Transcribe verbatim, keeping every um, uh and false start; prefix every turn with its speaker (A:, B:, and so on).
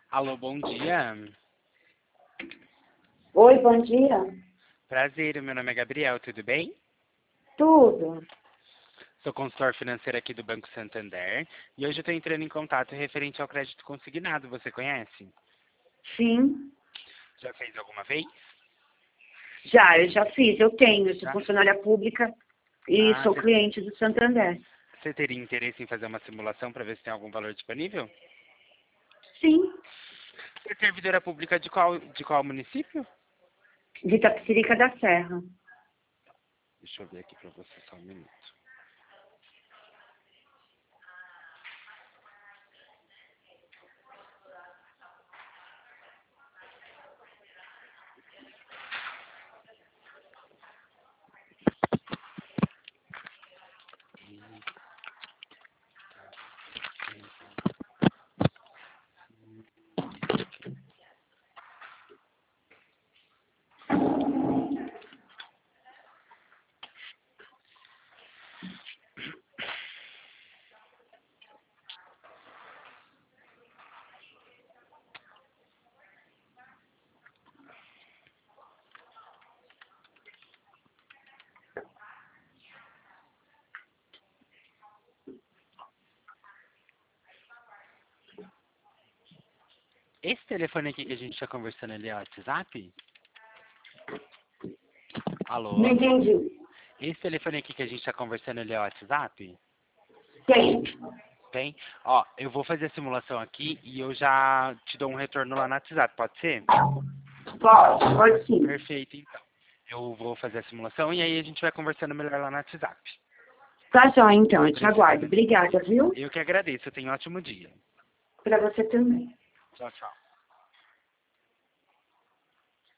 A: Alô, bom dia.
B: Oi, bom dia.
A: Prazer, meu nome é Gabriel, tudo bem?
B: Tudo.
A: Sou consultor financeiro aqui do Banco Santander e hoje eu estou entrando em contato referente ao crédito consignado, você conhece?
B: Sim.
A: Já fez alguma vez?
B: Já, eu já fiz. Eu tenho. Eu sou
A: Já?
B: funcionária pública e
A: Ah,
B: sou
A: você
B: cliente do Santander.
A: você teria interesse em fazer uma simulação para ver se tem algum valor disponível?
B: Sim.
A: Você é servidora pública de qual, de qual município?
B: De Itapecerica da Serra.
A: Deixa eu ver aqui para você só um minuto. Esse telefone aqui que a gente está conversando, ele é WhatsApp?
B: Não
A: Alô?
B: entendi.
A: Esse telefone aqui que a gente está conversando, ele é WhatsApp?
B: Tem.
A: Tem? Ó, eu vou fazer a simulação aqui e eu já te dou um retorno lá no WhatsApp, pode ser?
B: Pode, pode sim.
A: Perfeito, então. Eu vou fazer a simulação e aí a gente vai conversando melhor lá no WhatsApp.
B: Tá jóia, então. Eu te
A: Obrigado.
B: aguardo. Obrigada, viu?
A: Eu que agradeço, tenha um ótimo dia.
B: Pra você também.
A: Tchau, tchau.